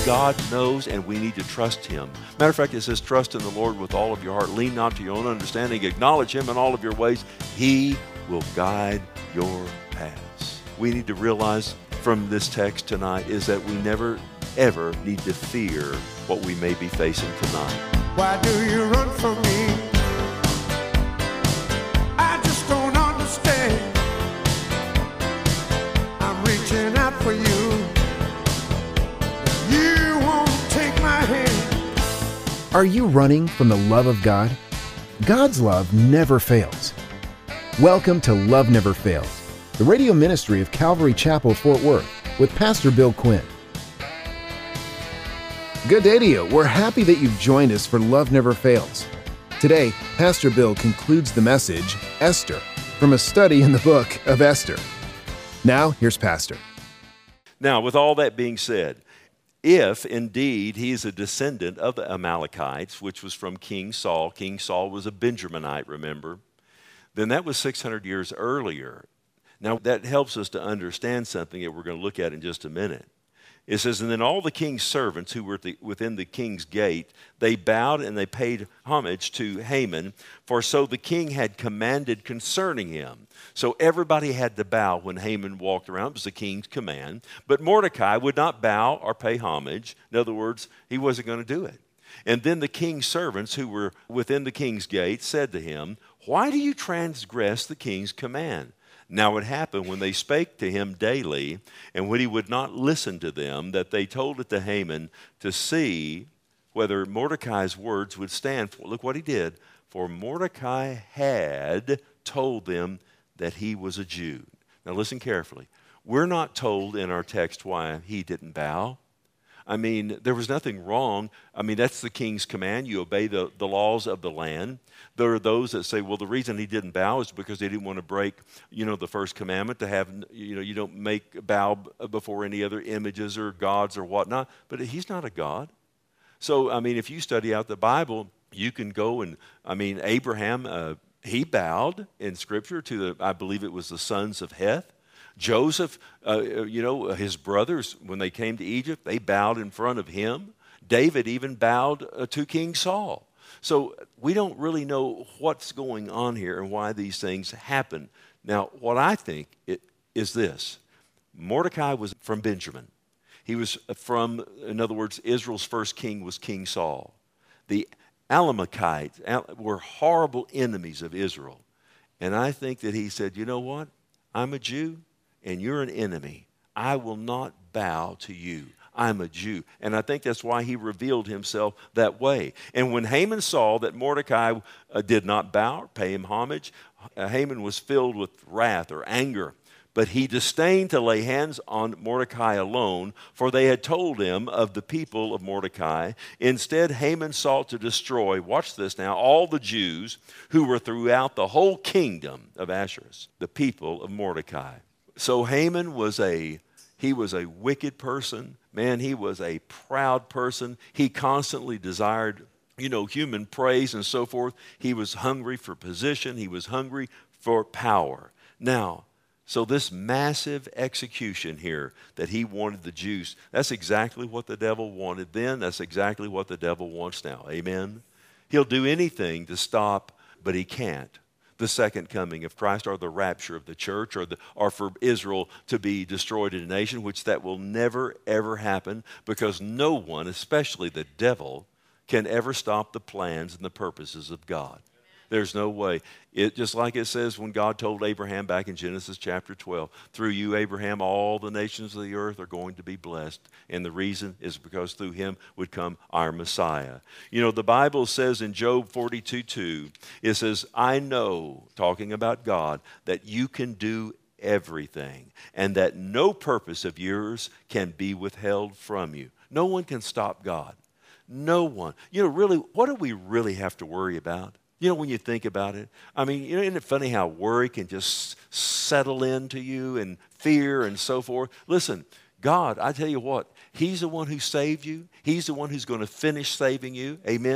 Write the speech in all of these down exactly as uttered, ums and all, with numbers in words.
God knows, and we need to trust Him. Matter of fact, it says, trust in the Lord with all of your heart. Lean not to your own understanding. Acknowledge Him in all of your ways. He will guide your paths. We need to realize from this text tonight is that we never, ever need to fear what we may be facing tonight. Why do you run from me? I just don't understand. I'm reaching out for you. You won't take my hand. Are you running from the love of God? God's love never fails. Welcome to Love Never Fails, the radio ministry of Calvary Chapel, Fort Worth, with Pastor Bill Quinn. Good day to you. We're happy that you've joined us for Love Never Fails. Today, Pastor Bill concludes the message, Esther, from a study in the book of Esther. Now, here's Pastor. Now, with all that being said, if indeed he is a descendant of the Amalekites, which was from King Saul, King Saul was a Benjaminite, remember, then that was six hundred years earlier. Now, that helps us to understand something that we're going to look at in just a minute. It says, and then all the king's servants who were the, within the king's gate, they bowed and they paid homage to Haman, for so the king had commanded concerning him. So everybody had to bow when Haman walked around. It was the king's command. But Mordecai would not bow or pay homage. In other words, he wasn't going to do it. And then the king's servants who were within the king's gate said to him, why do you transgress the king's command? Now it happened when they spake to him daily, and when he would not listen to them, that they told it to Haman to see whether Mordecai's words would stand. Look what he did. For Mordecai had told them that he was a Jew. Now listen carefully. We're not told in our text why he didn't bow. I mean, there was nothing wrong. I mean, that's the king's command. You obey the, the laws of the land. There are those that say, well, the reason he didn't bow is because he didn't want to break, you know, the first commandment to have, you know, you don't make bow before any other images or gods or whatnot. But he's not a god. So, I mean, if you study out the Bible, you can go and, I mean, Abraham, uh, he bowed in Scripture to the, I believe it was the sons of Heth. Joseph, uh, you know, his brothers, when they came to Egypt, they bowed in front of him. David even bowed uh, to King Saul. So we don't really know what's going on here and why these things happen. Now, what I think it, is this. Mordecai was from Benjamin. He was from, in other words, Israel's first king was King Saul. The Amalekites were horrible enemies of Israel. And I think that he said, you know what? I'm a Jew. And you're an enemy. I will not bow to you. I'm a Jew. And I think that's why he revealed himself that way. And when Haman saw that Mordecai uh, did not bow or pay him homage, uh, Haman was filled with wrath or anger. But he disdained to lay hands on Mordecai alone, for they had told him of the people of Mordecai. Instead, Haman sought to destroy, watch this now, all the Jews who were throughout the whole kingdom of Ahasuerus, the people of Mordecai. So Haman was a, he was a wicked person. Man, he was a proud person. He constantly desired, you know, human praise and so forth. He was hungry for position. He was hungry for power. Now, so this massive execution here that he wanted the Jews, that's exactly what the devil wanted then. That's exactly what the devil wants now. Amen? He'll do anything to stop, but he can't. The second coming of Christ or the rapture of the church or, the, or for Israel to be destroyed in a nation, which that will never, ever happen because no one, especially the devil, can ever stop the plans and the purposes of God. There's no way. It just like it says when God told Abraham back in Genesis chapter twelve, through you, Abraham, all the nations of the earth are going to be blessed. And the reason is because through him would come our Messiah. You know, the Bible says in Job forty-two two, it says, I know, talking about God, that you can do everything and that no purpose of yours can be withheld from you. No one can stop God. No one. You know, really, what do we really have to worry about? You know, when you think about it, I mean, you know, isn't it funny how worry can just settle into you and fear and so forth? Listen, God, I tell you what, He's the one who saved you. He's the one who's going to finish saving you. Amen?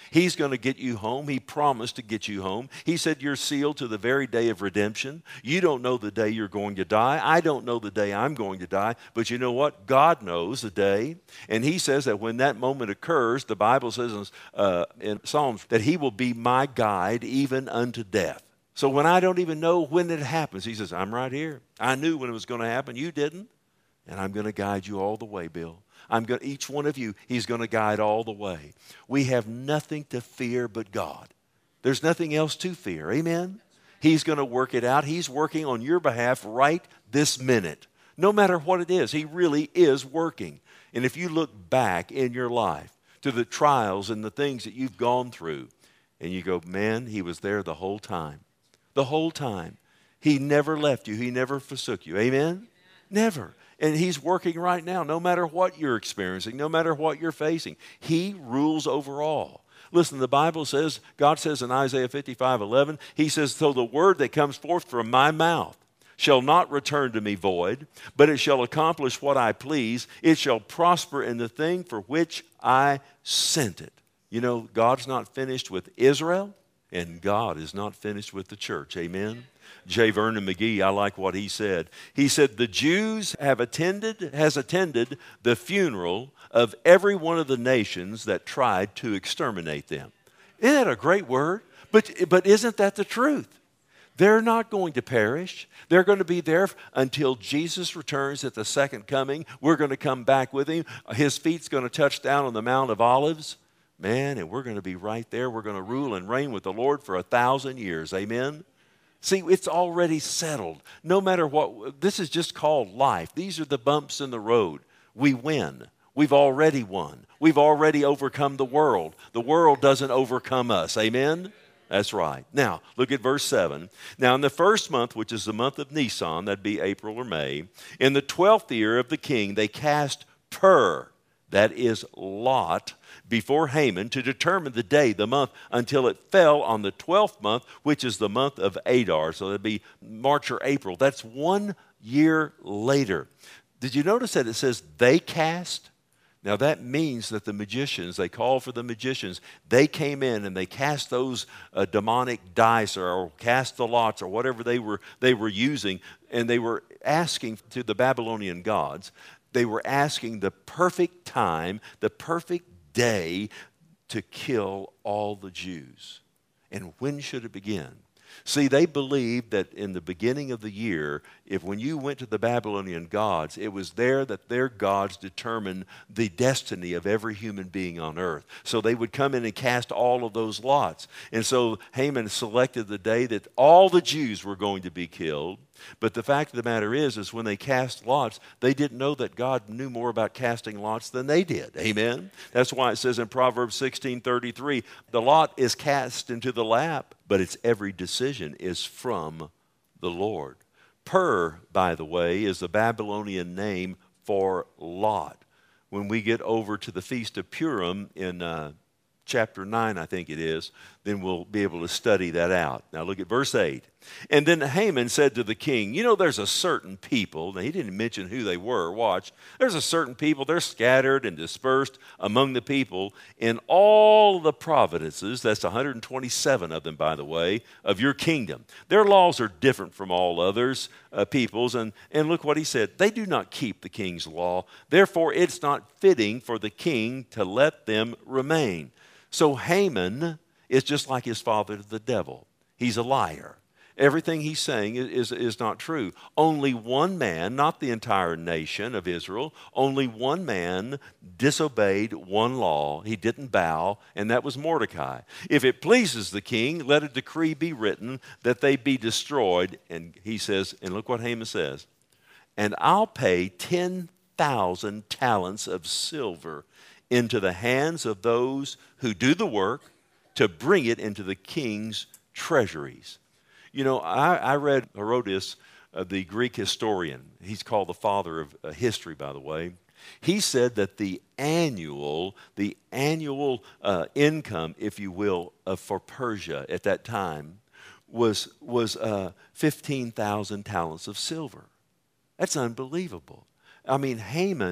He's going to get you home. He promised to get you home. He said you're sealed to the very day of redemption. You don't know the day you're going to die. I don't know the day I'm going to die. But you know what? God knows the day. And he says that when that moment occurs, the Bible says in, uh, in Psalms that he will be my guide even unto death. So when I don't even know when it happens, he says, I'm right here. I knew when it was going to happen. You didn't. And I'm going to guide you all the way, Bill. I'm going, each one of you, he's going to guide all the way. We have nothing to fear but God. There's nothing else to fear. Amen? He's going to work it out. He's working on your behalf right this minute. No matter what it is, he really is working. And if you look back in your life to the trials and the things that you've gone through, and you go, man, he was there the whole time. The whole time. He never left you. He never forsook you. Amen? Never. And he's working right now, no matter what you're experiencing, no matter what you're facing. He rules over all. Listen, the Bible says, God says in Isaiah fifty-five eleven, he says, so the word that comes forth from my mouth shall not return to me void, but it shall accomplish what I please. It shall prosper in the thing for which I sent it. You know, God's not finished with Israel, and God is not finished with the church. Amen? J. Vernon McGee, I like what he said. He said, the Jews have attended, has attended the funeral of every one of the nations that tried to exterminate them. Isn't that a great word? But, but isn't that the truth? They're not going to perish. They're going to be there until Jesus returns at the second coming. We're going to come back with him. His feet's going to touch down on the Mount of Olives. Man, and we're going to be right there. We're going to rule and reign with the Lord for a thousand years. Amen? See, it's already settled. No matter what, this is just called life. These are the bumps in the road. We win. We've already won. We've already overcome the world. The world doesn't overcome us. Amen? That's right. Now, look at verse seven. Now, in the first month, which is the month of Nisan, that'd be April or May, in the twelfth year of the king, they cast pur, that is lot, before Haman to determine the day, the month, until it fell on the twelfth month, which is the month of Adar. So that'd be March or April. That's one year later. Did you notice that it says they cast? Now that means that the magicians, they call for the magicians, they came in and they cast those uh, demonic dice or, or cast the lots or whatever they were, they were using, and they were asking to the Babylonian gods, they were asking the perfect time, the perfect day to kill all the Jews. And when should it begin? See, they believed that in the beginning of the year, if when you went to the Babylonian gods, it was there that their gods determined the destiny of every human being on earth. So they would come in and cast all of those lots. And so Haman selected the day that all the Jews were going to be killed. But the fact of the matter is, is when they cast lots, they didn't know that God knew more about casting lots than they did. Amen? That's why it says in Proverbs sixteen thirty-three, the lot is cast into the lap, but its every decision is from the Lord. Pur, by the way, is the Babylonian name for Lot. When we get over to the Feast of Purim in uh, chapter nine, I think it is, then we'll be able to study that out. Now look at verse eight. And then Haman said to the king, you know, there's a certain people, now he didn't mention who they were, watch. There's a certain people, they're scattered and dispersed among the people in all the provinces, that's one hundred twenty-seven of them, by the way, of your kingdom. Their laws are different from all others, uh, peoples, and, and look what he said. They do not keep the king's law. Therefore, it's not fitting for the king to let them remain. So Haman is just like his father, the devil. He's a liar. Everything he's saying is, is, is not true. Only one man, not the entire nation of Israel, only one man disobeyed one law. He didn't bow, and that was Mordecai. If it pleases the king, let a decree be written that they be destroyed. And he says, and look what Haman says, and I'll pay ten thousand talents of silver into the hands of those who do the work to bring it into the king's treasuries. You know, I, I read Herodotus, uh, the Greek historian. He's called the father of uh, history, by the way. He said that the annual, the annual uh, income, if you will, uh, for Persia at that time was, was uh, fifteen thousand talents of silver. That's unbelievable. I mean, Haman, I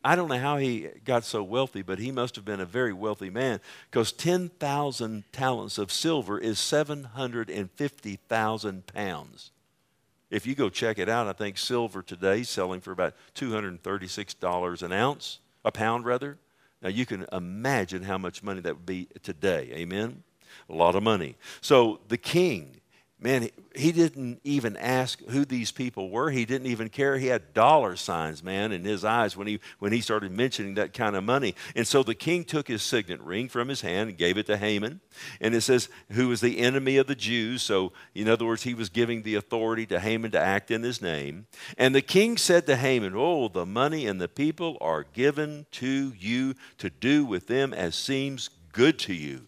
I don't know how he got so wealthy, but he must have been a very wealthy man, because ten thousand talents of silver is seven hundred fifty thousand pounds. If you go check it out, I think silver today is selling for about two hundred thirty-six dollars an ounce, a pound rather. Now you can imagine how much money that would be today, amen? A lot of money. So the king, man, he, he didn't even ask who these people were. He didn't even care. He had dollar signs, man, in his eyes when he when he started mentioning that kind of money. And so the king took his signet ring from his hand and gave it to Haman. And it says, who was the enemy of the Jews. So, in other words, he was giving the authority to Haman to act in his name. And the king said to Haman, oh, the money and the people are given to you to do with them as seems good to you.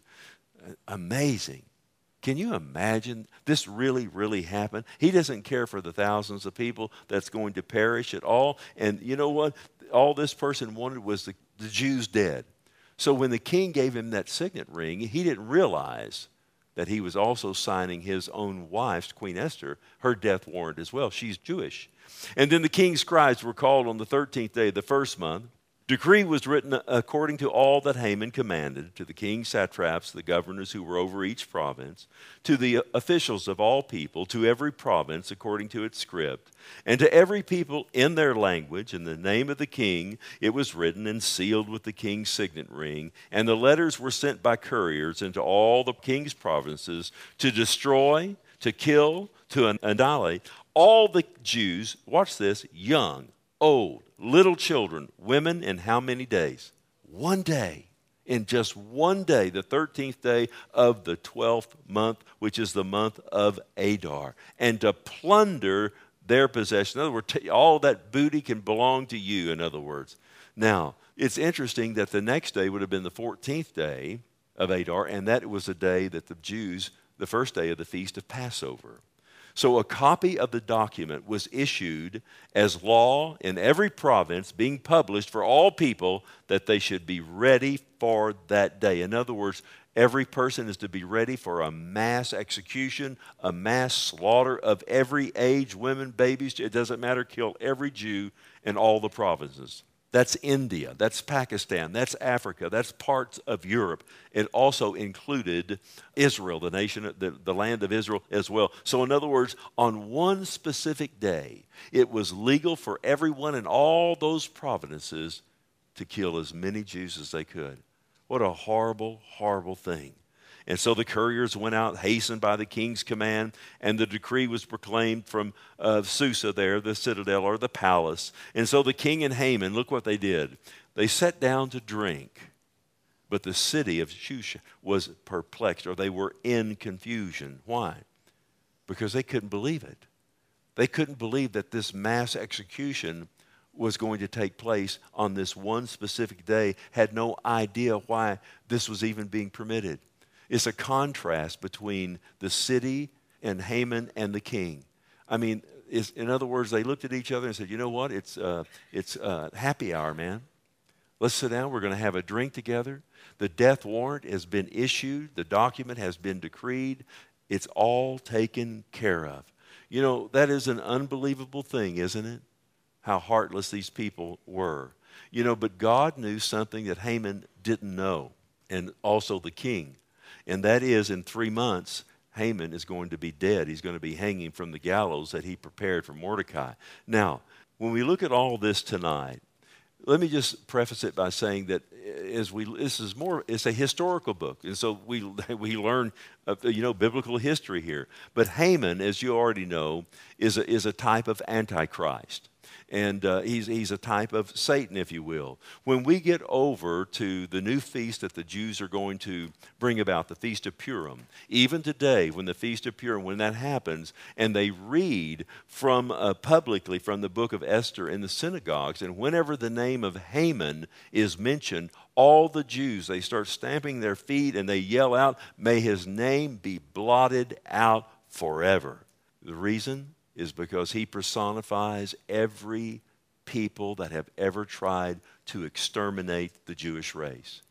Amazing. Can you imagine this really, really happened? He doesn't care for the thousands of people that's going to perish at all. And you know what? All this person wanted was the, the Jews dead. So when the king gave him that signet ring, he didn't realize that he was also signing his own wife's, Queen Esther, her death warrant as well. She's Jewish. And then the king's scribes were called on the thirteenth day of the first month. Decree was written according to all that Haman commanded, to the king's satraps, the governors who were over each province, to the officials of all people, to every province according to its script, and to every people in their language. In the name of the king it was written and sealed with the king's signet ring, and the letters were sent by couriers into all the king's provinces to destroy, to kill, to annihilate all the Jews, watch this, young, old, little children, women, in how many days? One day. In just one day, the thirteenth day of the twelfth month, which is the month of Adar, and to plunder their possession. In other words, all that booty can belong to you, in other words. Now, it's interesting that the next day would have been the fourteenth day of Adar, and that was the day that the Jews, the first day of the feast of Passover. So a copy of the document was issued as law in every province, being published for all people, that they should be ready for that day. In other words, every person is to be ready for a mass execution, a mass slaughter of every age, women, babies. It doesn't matter, kill every Jew in all the provinces. That's India, that's Pakistan, that's Africa, that's parts of Europe. It also included Israel, the nation, the, the land of Israel as well. So in other words, on one specific day, it was legal for everyone in all those provinces to kill as many Jews as they could. What a horrible, horrible thing. And so the couriers went out, hastened by the king's command, and the decree was proclaimed from uh, Susa there, the citadel or the palace. And so the king and Haman, look what they did. They sat down to drink, but the city of Shusha was perplexed, or they were in confusion. Why? Because they couldn't believe it. They couldn't believe that this mass execution was going to take place on this one specific day, had no idea why this was even being permitted. It's a contrast between the city and Haman and the king. I mean, it's, in other words, they looked at each other and said, you know what, it's, uh, it's uh, happy hour, man. Let's sit down, we're going to have a drink together. The death warrant has been issued, the document has been decreed, it's all taken care of. You know, that is an unbelievable thing, isn't it? How heartless these people were. You know, but God knew something that Haman didn't know, and also the king. And that is, in three months, Haman is going to be dead. He's going to be hanging from the gallows that he prepared for Mordecai. Now, when we look at all this tonight, let me just preface it by saying that as we this is more it's a historical book, and so we we learn uh, you know biblical history here. But Haman, as you already know, is a, is a type of Antichrist. And uh, he's, he's a type of Satan, if you will. When we get over to the new feast that the Jews are going to bring about, the Feast of Purim, even today, when the Feast of Purim, when that happens, and they read from uh, publicly from the book of Esther in the synagogues, and whenever the name of Haman is mentioned, all the Jews, they start stamping their feet and they yell out, may his name be blotted out forever. The reason is because he personifies every people that have ever tried to exterminate the Jewish race.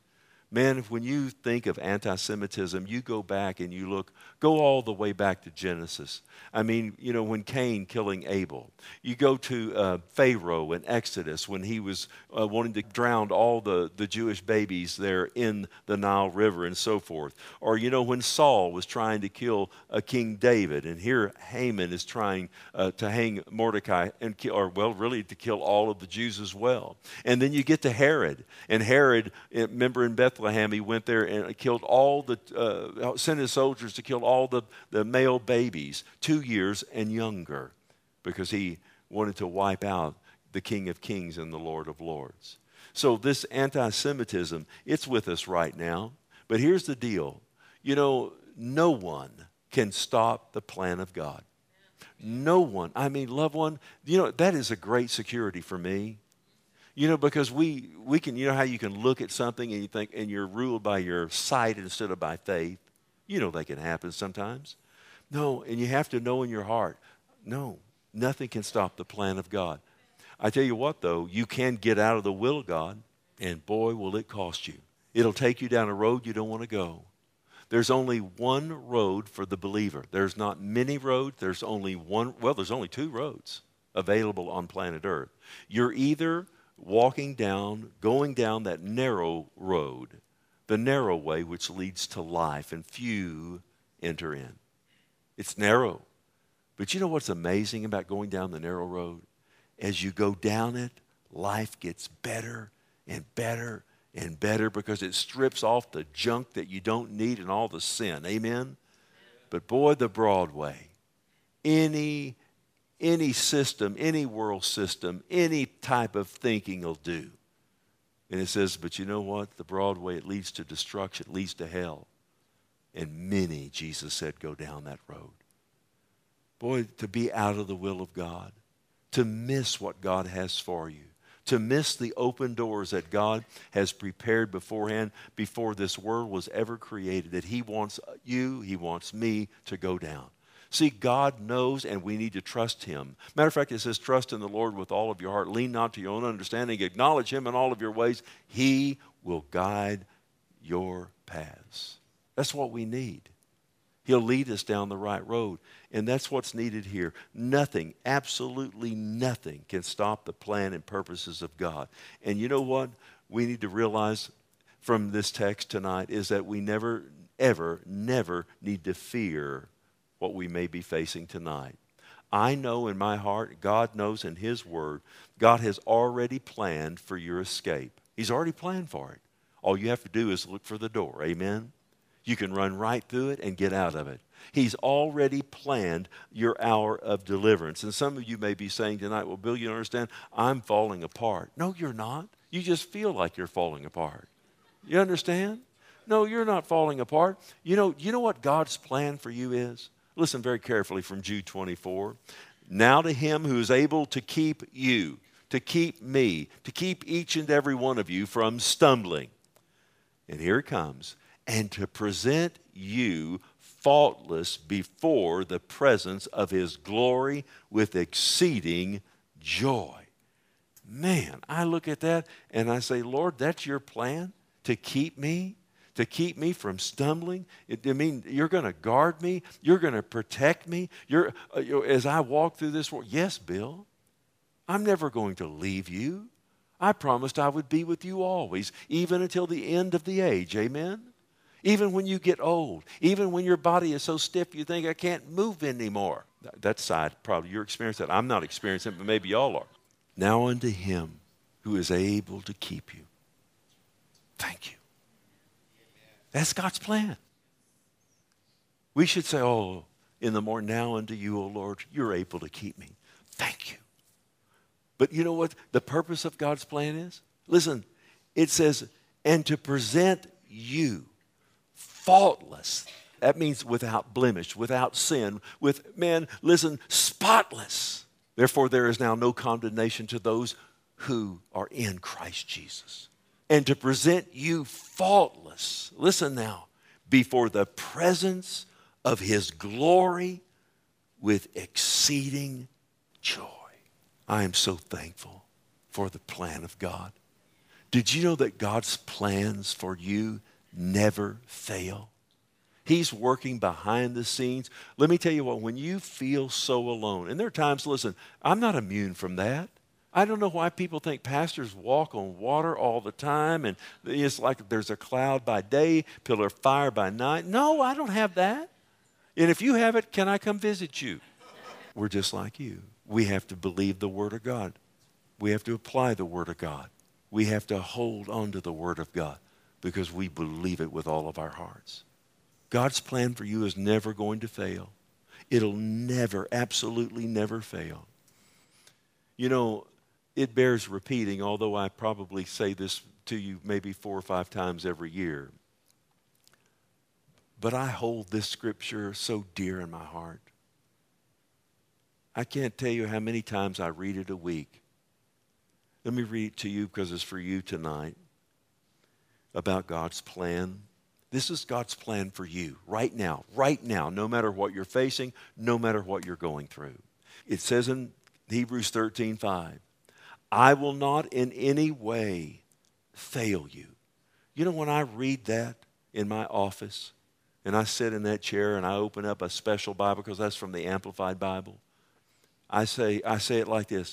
Man, when you think of anti-Semitism, you go back and you look, go all the way back to Genesis. I mean, you know, when Cain killing Abel. You go to uh, Pharaoh in Exodus when he was uh, wanting to drown all the, the Jewish babies there in the Nile River and so forth. Or, you know, when Saul was trying to kill uh, King David, and here Haman is trying uh, to hang Mordecai, and kill, or, well, really to kill all of the Jews as well. And then you get to Herod. And Herod, remember in Bethlehem, he went there and killed all the, uh, sent his soldiers to kill all the, the male babies, two years and younger, because he wanted to wipe out the King of Kings and the Lord of Lords. So this anti-Semitism, it's with us right now. But here's the deal. You know, no one can stop the plan of God. No one. I mean, loved one, you know, that is a great security for me. You know, because we, we can, you know how you can look at something and you think, and you're ruled by your sight instead of by faith? You know that can happen sometimes. No, and you have to know in your heart, no, nothing can stop the plan of God. I tell you what, though, you can get out of the will of God, and boy, will it cost you. It'll take you down a road you don't want to go. There's only one road for the believer. There's not many roads. There's only one, well, there's only two roads available on planet Earth. You're either walking down, going down that narrow road, the narrow way which leads to life, and few enter in. It's narrow. But you know what's amazing about going down the narrow road? As you go down it, life gets better and better and better because it strips off the junk that you don't need and all the sin. Amen? But boy, the broad way, any Any system, any world system, any type of thinking will do. And it says, but you know what? The broad way, it leads to destruction, it leads to hell. And many, Jesus said, go down that road. Boy, to be out of the will of God, to miss what God has for you, to miss the open doors that God has prepared beforehand before this world was ever created, that He wants you, He wants me to go down. See, God knows, and we need to trust Him. Matter of fact, it says, trust in the Lord with all of your heart. Lean not to your own understanding. Acknowledge Him in all of your ways. He will guide your paths. That's what we need. He'll lead us down the right road. And that's what's needed here. Nothing, absolutely nothing can stop the plan and purposes of God. And you know what we need to realize from this text tonight is that we never, ever, never need to fear what we may be facing tonight. I know in my heart, God knows in His Word, God has already planned for your escape. He's already planned for it. All you have to do is look for the door. Amen? You can run right through it and get out of it. He's already planned your hour of deliverance. And some of you may be saying tonight, well, Bill, you don't understand, I'm falling apart. No, you're not. You just feel like you're falling apart. You understand? No, you're not falling apart. You know, you know what God's plan for you is? Listen very carefully from Jude twenty-four. Now to Him who is able to keep you, to keep me, to keep each and every one of you from stumbling. And here it comes. And to present you faultless before the presence of His glory with exceeding joy. Man, I look at that and I say, Lord, that's your plan to keep me? To keep me from stumbling? It, I mean, you're going to guard me. You're going to protect me. You're, uh, you know, as I walk through this world. Yes, Bill, I'm never going to leave you. I promised I would be with you always, even until the end of the age. Amen? Even when you get old, even when your body is so stiff you think I can't move anymore. That side, probably you're experiencing that. I'm not experiencing it, but maybe y'all are. Now unto Him who is able to keep you. Thank you. That's God's plan. We should say, oh, in the morning, now unto you, O Lord, you're able to keep me. Thank you. But you know what the purpose of God's plan is? Listen, it says, and to present you faultless. That means without blemish, without sin, with, man, listen, spotless. Therefore, there is now no condemnation to those who are in Christ Jesus. And to present you faultless, listen now, before the presence of His glory with exceeding joy. I am so thankful for the plan of God. Did you know that God's plans for you never fail? He's working behind the scenes. Let me tell you what, when you feel so alone, and there are times, listen, I'm not immune from that. I don't know why people think pastors walk on water all the time and it's like there's a cloud by day, pillar of fire by night. No, I don't have that. And if you have it, can I come visit you? We're just like you. We have to believe the Word of God. We have to apply the Word of God. We have to hold on to the Word of God because we believe it with all of our hearts. God's plan for you is never going to fail. It'll never, absolutely never fail. You know, it bears repeating, although I probably say this to you maybe four or five times every year. But I hold this scripture so dear in my heart. I can't tell you how many times I read it a week. Let me read it to you because it's for you tonight about God's plan. This is God's plan for you right now, right now, no matter what you're facing, no matter what you're going through. It says in Hebrews thirteen five, I will not in any way fail you. You know, when I read that in my office and I sit in that chair and I open up a special Bible because that's from the Amplified Bible, I say, I say it like this,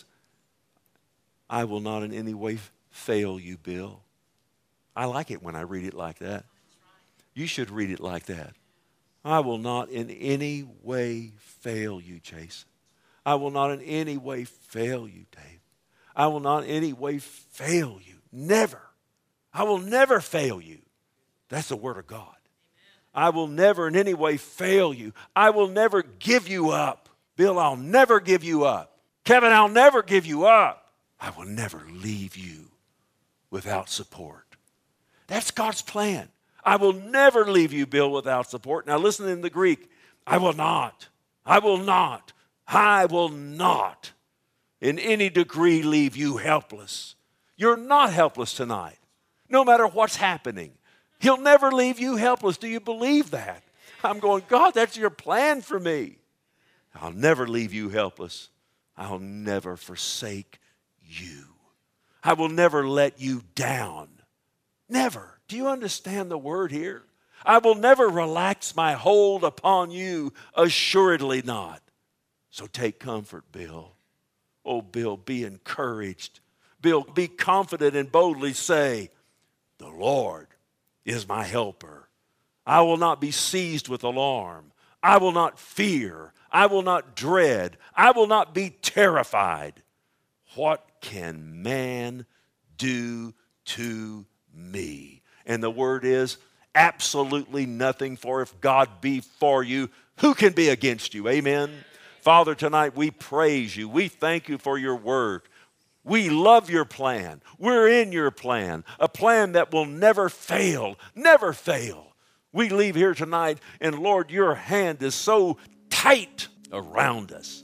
I will not in any way fail you, Bill. I like it when I read it like that. You should read it like that. I will not in any way fail you, Jason. I will not in any way fail you, Dave. I will not in any way fail you. Never. I will never fail you. That's the Word of God. Amen. I will never in any way fail you. I will never give you up. Bill, I'll never give you up. Kevin, I'll never give you up. I will never leave you without support. That's God's plan. I will never leave you, Bill, without support. Now listen in the Greek. I will not. I will not. I will not in any degree leave you helpless. You're not helpless tonight, no matter what's happening. He'll never leave you helpless. Do you believe that? I'm going, God, that's your plan for me. I'll never leave you helpless. I'll never forsake you. I will never let you down. Never. Do you understand the word here? I will never relax my hold upon you. Assuredly not. So take comfort, Bill. Oh, Bill, be encouraged. Bill, be confident and boldly say, the Lord is my helper. I will not be seized with alarm. I will not fear. I will not dread. I will not be terrified. What can man do to me? And the word is absolutely nothing, for if God be for you, who can be against you? Amen. Father, tonight we praise you. We thank you for your word. We love your plan. We're in your plan, a plan that will never fail, never fail. We leave here tonight, and Lord, your hand is so tight around us,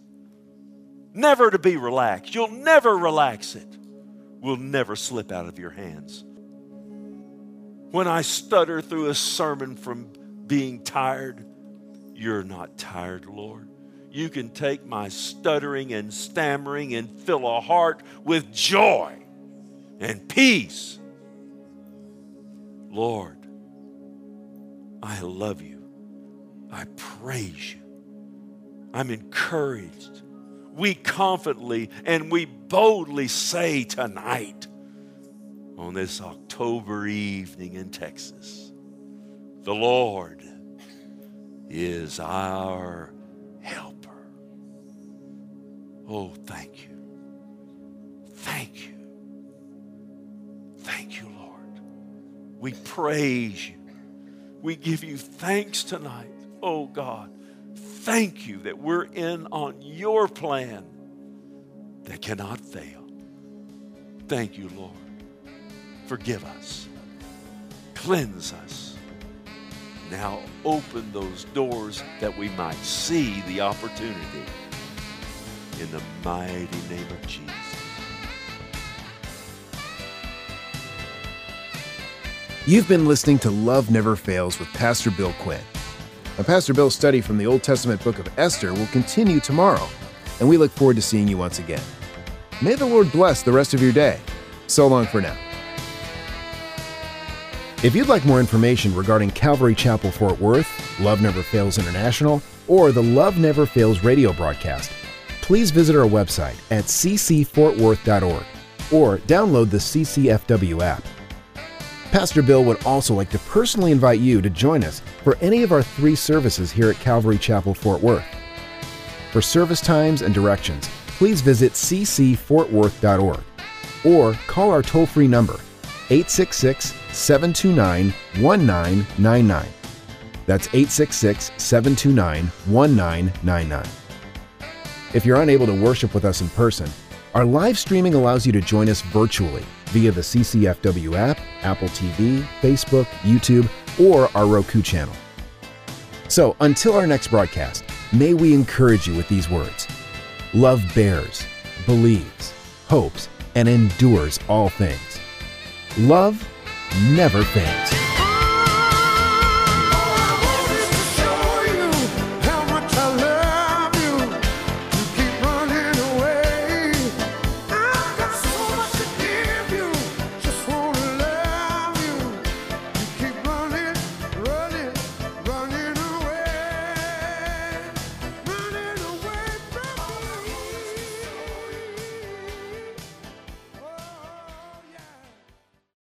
never to be relaxed. You'll never relax it. We'll never slip out of your hands. When I stutter through a sermon from being tired, you're not tired, Lord. You can take my stuttering and stammering and fill a heart with joy and peace. Lord, I love you. I praise you. I'm encouraged. We confidently and we boldly say tonight, on this October evening in Texas, the Lord is our helper. Oh, thank you. Thank you. Thank you, Lord. We praise you. We give you thanks tonight. Oh, God, thank you that we're in on your plan that cannot fail. Thank you, Lord. Forgive us. Cleanse us. Now open those doors that we might see the opportunity. In the mighty name of Jesus. You've been listening to Love Never Fails with Pastor Bill Quinn. Now, Pastor Bill's study from the Old Testament book of Esther will continue tomorrow, and we look forward to seeing you once again. May the Lord bless the rest of your day. So long for now. If you'd like more information regarding Calvary Chapel Fort Worth, Love Never Fails International, or the Love Never Fails radio broadcast, please visit our website at c c fort worth dot org or download the C C F W app. Pastor Bill would also like to personally invite you to join us for any of our three services here at Calvary Chapel Fort Worth. For service times and directions, please visit c c fort worth dot org or call our toll-free number eight six six, seven two nine, one nine nine nine. That's eight six six, seven two nine, one nine nine nine. If you're unable to worship with us in person, our live streaming allows you to join us virtually via the C C F W app, Apple T V, Facebook, YouTube, or our Roku channel. So until our next broadcast, may we encourage you with these words. Love bears, believes, hopes, and endures all things. Love never fails.